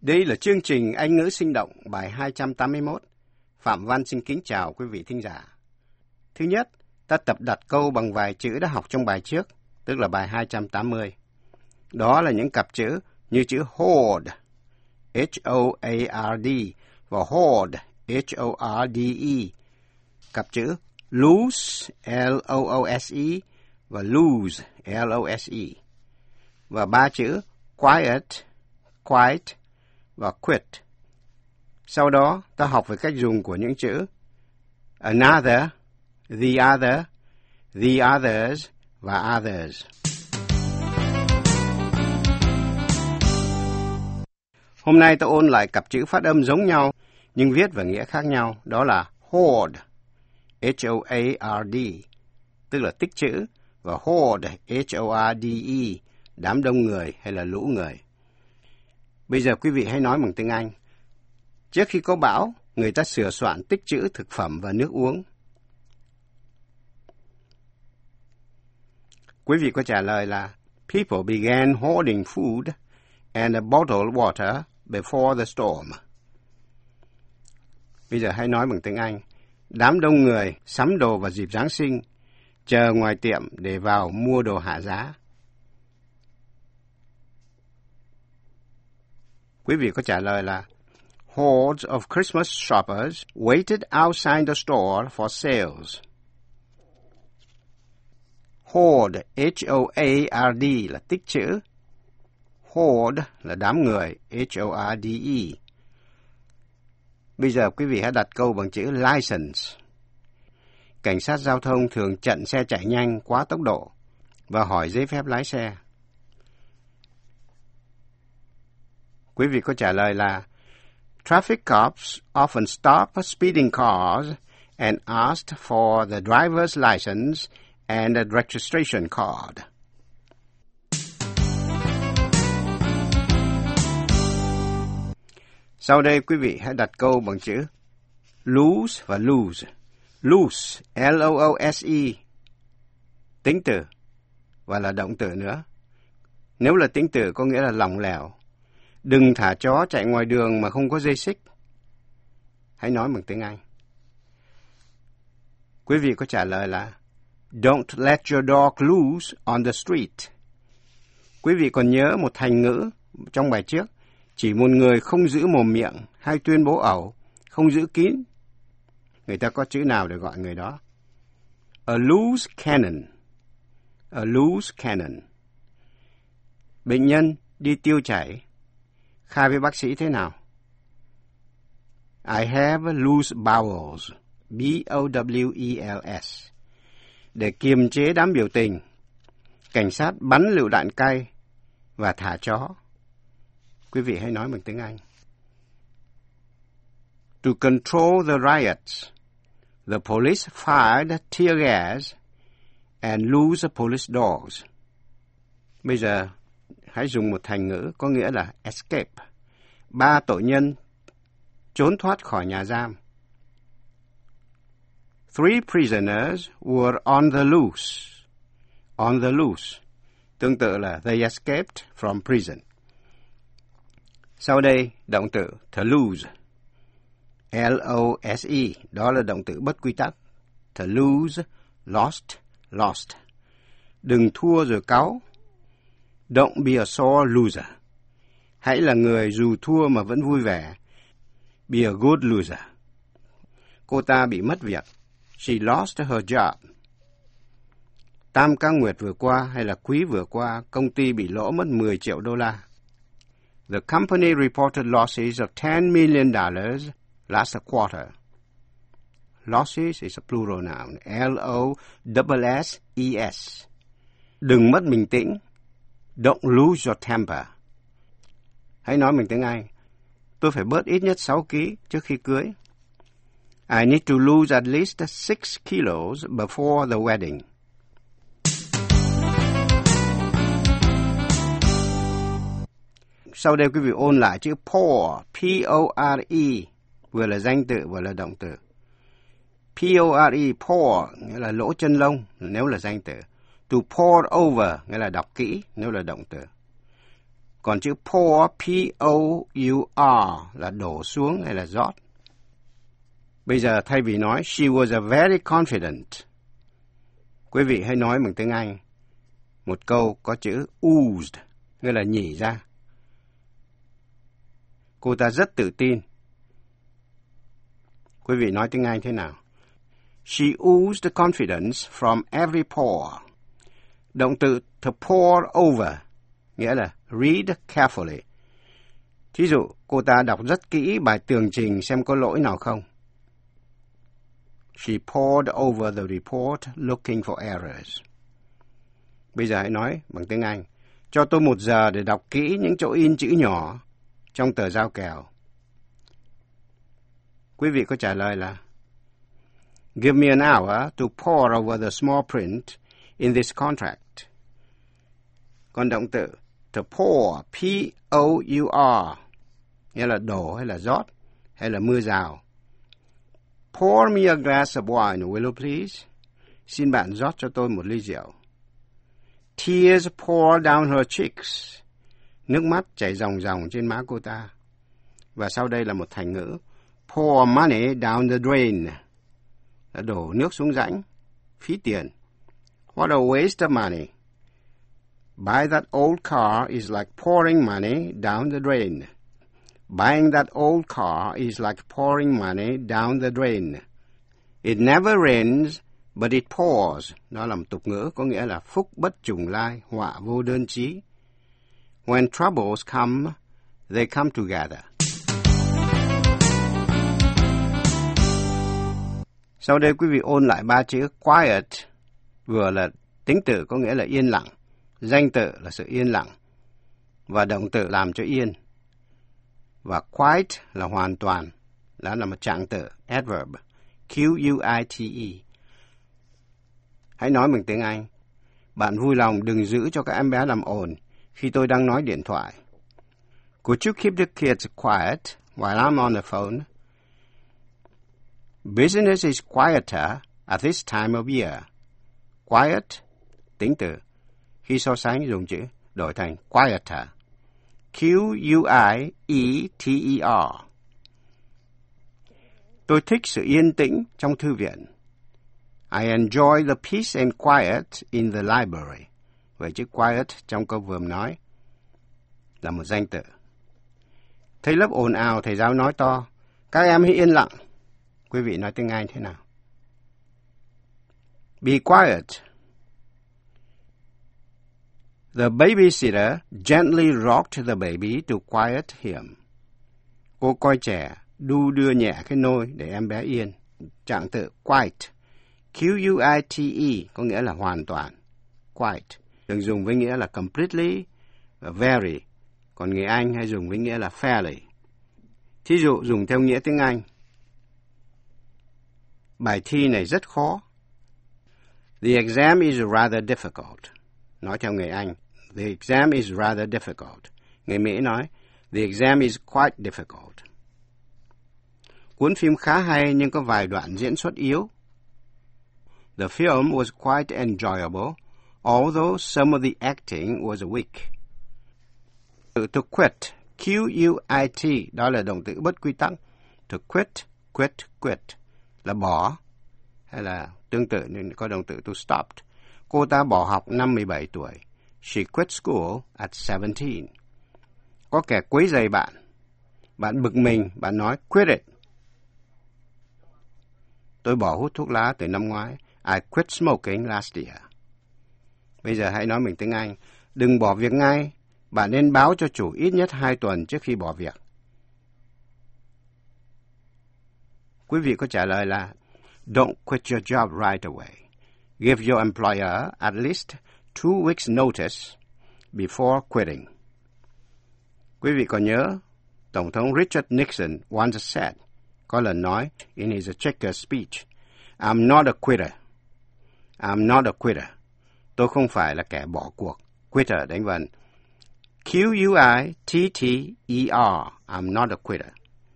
Đây là chương trình Anh ngữ sinh động bài 281. Phạm Văn xin kính chào quý vị thính giả. Thứ nhất, ta tập đặt câu bằng vài chữ đã học trong bài trước, tức là bài 280. Đó là những cặp chữ như chữ hoard, H-O-A-R-D, và hoard, H-O-R-D-E. Cặp chữ lose, L-O-O-S-E, và lose, L-O-S-E. Và ba chữ quiet, quiet, và quit. Sau đó, ta học về cách dùng của những chữ another, the others, và others. Hôm nay ta ôn lại cặp chữ phát âm giống nhau, nhưng viết và nghĩa khác nhau. Đó là hoard, H-O-A-R-D, tức là tích trữ, và hoard, H-O-R-D-E, đám đông người hay là lũ người. Bây giờ quý vị hãy nói bằng tiếng Anh. Trước khi có bão, người ta sửa soạn tích trữ thực phẩm và nước uống. Quý vị có trả lời là People began hoarding food and bottled water before the storm. Bây giờ hãy nói bằng tiếng Anh. Đám đông người sắm đồ vào dịp Giáng sinh, chờ ngoài tiệm để vào mua đồ hạ giá. Quý vị có trả lời là Hordes of Christmas shoppers waited outside the store for sales. Hoard, H-O-A-R-D là tích trữ. Horde là đám người, H-O-R-D-E. Bây giờ quý vị hãy đặt câu bằng chữ license. Cảnh sát giao thông thường chặn xe chạy nhanh quá tốc độ và hỏi giấy phép lái xe. Quý vị có trả lời là Traffic cops often stop speeding cars and ask for the driver's license and a registration card. Sau đây quý vị hãy đặt câu bằng chữ lose và lose. Lose, L-O-O-S-E, tính từ và là động từ nữa. Nếu là tính từ có nghĩa là lỏng lẻo. Đừng thả chó chạy ngoài đường mà không có dây xích. Hãy nói bằng tiếng Anh. Quý vị có trả lời là Don't let your dog loose on the street. Quý vị còn nhớ một thành ngữ trong bài trước, chỉ một người không giữ mồm miệng hay tuyên bố ẩu, không giữ kín. Người ta có chữ nào để gọi người đó? A loose cannon. A loose cannon. Bệnh nhân đi tiêu chảy. Khai với bác sĩ thế nào? I have loose bowels. B-O-W-E-L-S. Để kiềm chế đám biểu tình, cảnh sát bắn lựu đạn cay và thả chó. Quý vị hãy nói bằng tiếng Anh. To control the riots, the police fired tear gas and loose police dogs. Bây giờ, hãy dùng một thành ngữ có nghĩa là escape. 3 tội nhân trốn thoát khỏi nhà giam. 3 prisoners were on the loose. On the loose. Tương tự là they escaped from prison. Sau đây, động từ to lose. L-O-S-E. Đó là động từ bất quy tắc. To lose, lost, lost. Đừng thua rồi cáu. Don't be a sore loser. Hãy là người dù thua mà vẫn vui vẻ. Be a good loser. Cô ta bị mất việc. She lost her job. Tam ca nguyệt vừa qua hay là quý vừa qua, công ty bị lỗ mất 10 triệu đô la. The company reported losses of $10 million last quarter. Losses is a plural noun. L-O-S-S-E-S. Đừng mất bình tĩnh. Don't lose your temper. Hãy nói bằng tiếng Anh. Tôi phải bớt ít nhất 6 kg trước khi cưới. I need to lose at least 6 kilos before the wedding. Sau đây quý vị ôn lại chữ pour, P-O-R-E, vừa là danh từ vừa là động từ. P-O-R-E, pour, nghĩa là lỗ chân lông, nếu là danh từ. To pour over, nghĩa là đọc kỹ, nếu là động từ. Còn chữ pour, P-O-U-R, là đổ xuống hay là rót. Bây giờ thay vì nói she was a very confident, quý vị hãy nói bằng tiếng Anh một câu có chữ oozed, nghĩa là nhỉ ra. Cô ta rất tự tin. Quý vị nói tiếng Anh thế nào? She oozed confidence from every pore. Động từ to pour over, nghĩa là read carefully. Thí dụ, cô ta đọc rất kỹ bài tường trình xem có lỗi nào không. She pored over the report looking for errors. Bây giờ hãy nói bằng tiếng Anh. Cho tôi 1 giờ để đọc kỹ những chỗ in chữ nhỏ trong tờ giao kèo. Quý vị có trả lời là Give me an hour to pore over the small print in this contract. Còn động từ to pour, P-O-U-R, nghĩa là đổ hay là rót hay là mưa rào. Pour me a glass of wine, will you please? Xin bạn rót cho tôi một ly rượu. Tears pour down her cheeks. Nước mắt chảy ròng ròng trên má cô ta. Và sau đây là một thành ngữ. Pour money down the drain. Là đổ nước xuống rãnh. Phí tiền. What a waste of money. Buy that old car is like pouring money down the drain. Buying that old car is like pouring money down the drain. It never rains, but it pours. Đó là một tục ngữ có nghĩa là phúc bất trùng lai, họa vô đơn chí. When troubles come, they come together. Sau đây quý vị ôn lại 3 chữ quiet, vừa là tính từ có nghĩa là yên lặng, danh từ là sự yên lặng, và động từ làm cho yên. Và quite là hoàn toàn, đó là một trạng từ, adverb, Q-U-I-T-E. Hãy nói bằng tiếng Anh. Bạn vui lòng đừng giữ cho các em bé làm ồn khi tôi đang nói điện thoại. Could you keep the kids quiet while I'm on the phone? Business is quieter at this time of year. Quiet, tính từ. Khi so sánh dùng chữ, đổi thành quieter. Q-U-I-E-T-E-R. Tôi thích sự yên tĩnh trong thư viện. I enjoy the peace and quiet in the library. Vậy chữ quiet trong câu vừa nói là một danh từ. Thấy lớp ồn ào, thầy giáo nói to. Các em hãy yên lặng. Quý vị nói tiếng Anh thế nào? Be quiet. The babysitter gently rocked the baby to quiet him. Cô coi trẻ đu đưa nhẹ cái nôi để em bé yên. Trạng từ quite, Q-U-I-T-E, có nghĩa là hoàn toàn. Quite, thường dùng với nghĩa là completely và very, còn người Anh hay dùng với nghĩa là fairly. Thí dụ dùng theo nghĩa tiếng Anh. Bài thi này rất khó. The exam is rather difficult. Nói theo người Anh, the exam is rather difficult. Người Mỹ nói, the exam is quite difficult. Cuốn phim khá hay nhưng có vài đoạn diễn xuất yếu. The film was quite enjoyable, although some of the acting was weak. To quit, Q-U-I-T, đó là động từ bất quy tắc. To quit, quit, là bỏ, hay là tương tự nên có động từ to stop. Cô ta bỏ học năm 17 tuổi. She quit school at 17. Có kẻ quấy rầy bạn. Bạn bực mình, bạn nói quit it. Tôi bỏ hút thuốc lá từ năm ngoái. I quit smoking last year. Bây giờ hãy nói mình tiếng Anh. Đừng bỏ việc ngay. Bạn nên báo cho chủ ít nhất 2 tuần trước khi bỏ việc. Quý vị có trả lời là Don't quit your job right away. Give your employer at least 2 weeks notice before quitting. Quý vị còn nhớ, Tổng thống Richard Nixon once said, có lần nói in his checker speech, I'm not a quitter. I'm not a quitter. Tôi không phải là kẻ bỏ cuộc. Quitter đánh vần. Q-U-I-T-T-E-R. I'm not a quitter.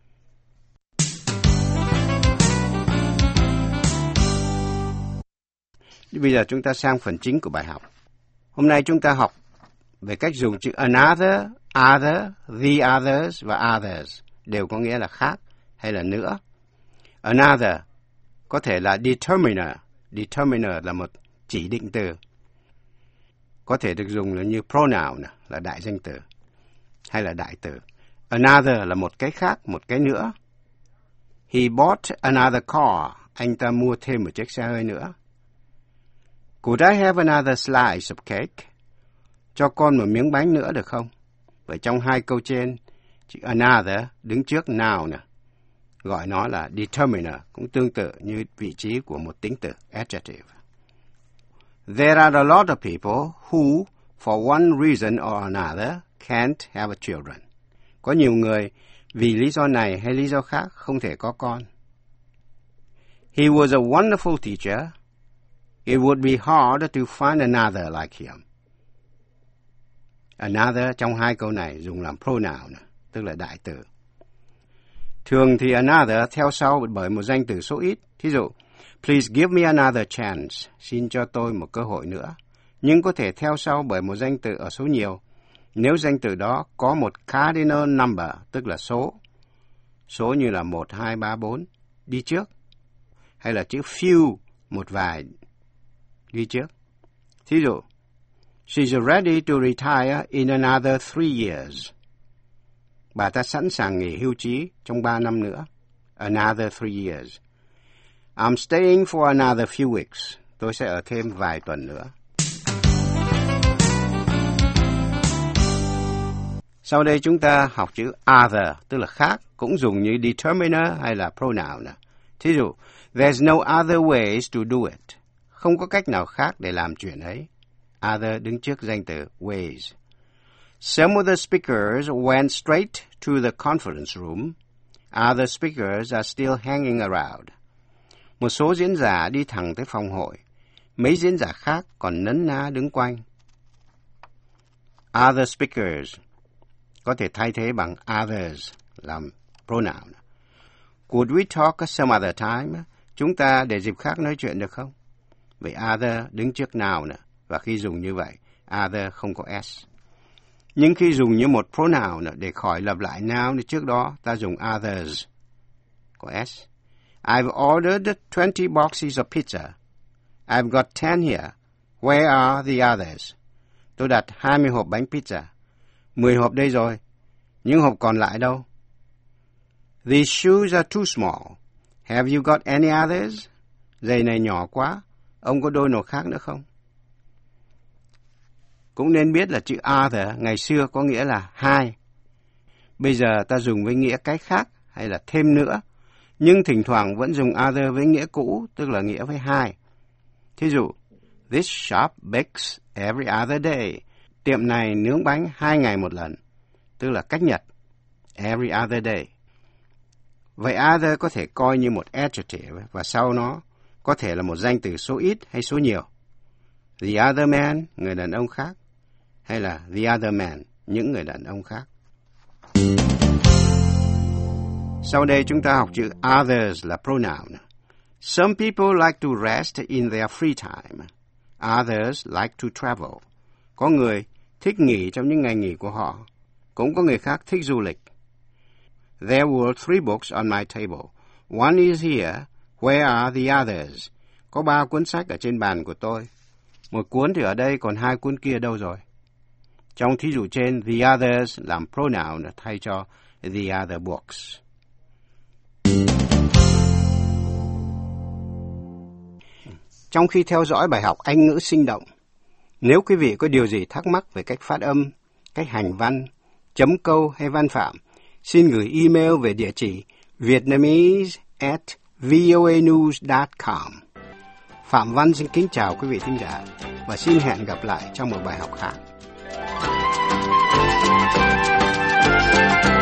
Bây giờ chúng ta sang phần chính của bài học. Hôm nay chúng ta học về cách dùng chữ another, other, the others và others đều có nghĩa là khác hay là nữa. Another có thể là determiner. Determiner là một chỉ định từ. Có thể được dùng là như pronoun là đại danh từ hay là đại từ. Another là một cái khác, một cái nữa. He bought another car. Anh ta mua thêm một chiếc xe hơi nữa. Could I have another slice of cake? Cho con một miếng bánh nữa được không? Vậy trong hai câu trên, chữ another đứng trước noun gọi nó là determiner, cũng tương tự như vị trí của một tính từ adjective. There are a lot of people who, for one reason or another, can't have children. Có nhiều người vì lý do này hay lý do khác không thể có con. He was a wonderful teacher. It would be hard to find another like him. Another trong hai câu này dùng làm pronoun, tức là đại từ. Thường thì another theo sau bởi một danh từ số ít. Thí dụ, please give me another chance. Xin cho tôi một cơ hội nữa. Nhưng có thể theo sau bởi một danh từ ở số nhiều. Nếu danh từ đó có một cardinal number, tức là số. Số như là 1, 2, 3, 4 đi trước. Hay là chữ few, một vài đi trước. Thí dụ, she's ready to retire in another 3 years. Bà ta sẵn sàng nghỉ hưu trí trong 3 năm nữa. Another 3 years. I'm staying for another few weeks. Tôi sẽ ở thêm vài tuần nữa. Sau đây chúng ta học chữ other, tức là khác, cũng dùng như determiner hay là pronoun. Thí dụ, there's no other ways to do it. Không có cách nào khác để làm chuyện ấy. Other đứng trước danh từ ways. Some of the speakers went straight to the conference room. Other speakers are still hanging around. Một số diễn giả đi thẳng tới phòng hội. Mấy diễn giả khác còn nấn ná đứng quanh. Other speakers có thể thay thế bằng others làm pronoun. Could we talk some other time? Chúng ta để dịp khác nói chuyện được không? Vậy other đứng trước noun và khi dùng như vậy, other không có s. Nhưng khi dùng như một pronoun để khỏi lặp lại noun trước đó, ta dùng others có s. I've ordered 20 boxes of pizza. I've got 10 here. Where are the others? Tôi đặt 20 hộp bánh pizza. 10 hộp đây rồi. Những hộp còn lại đâu? These shoes are too small. Have you got any others? Giày này nhỏ quá. Ông có đôi nào khác nữa không? Cũng nên biết là chữ other ngày xưa có nghĩa là hai. Bây giờ ta dùng với nghĩa cái khác hay là thêm nữa. Nhưng thỉnh thoảng vẫn dùng other với nghĩa cũ, tức là nghĩa với hai. Thí dụ, this shop bakes every other day. Tiệm này nướng bánh 2 ngày một lần, tức là cách nhật. Every other day. Vậy other có thể coi như một adjective và sau nó có thể là một danh từ số ít hay số nhiều. The other man, người đàn ông khác. Hay là the other man, những người đàn ông khác. Sau đây chúng ta học chữ others là pronoun. Some people like to rest in their free time. Others like to travel. Có người thích nghỉ trong những ngày nghỉ của họ. Cũng có người khác thích du lịch. There were 3 books on my table. One is here. Where are the others? Có 3 cuốn sách ở trên bàn của tôi. Một cuốn thì ở đây, còn 2 cuốn kia đâu rồi? Trong thí dụ trên, the others làm pronoun thay cho the other books. Trong khi theo dõi bài học Anh ngữ sinh động, nếu quý vị có điều gì thắc mắc về cách phát âm, cách hành văn, chấm câu hay văn phạm, xin gửi email về địa chỉ vietnamese@voanews.com. Phạm Văn xin kính chào quý vị thính giả và xin hẹn gặp lại trong một bài học khác.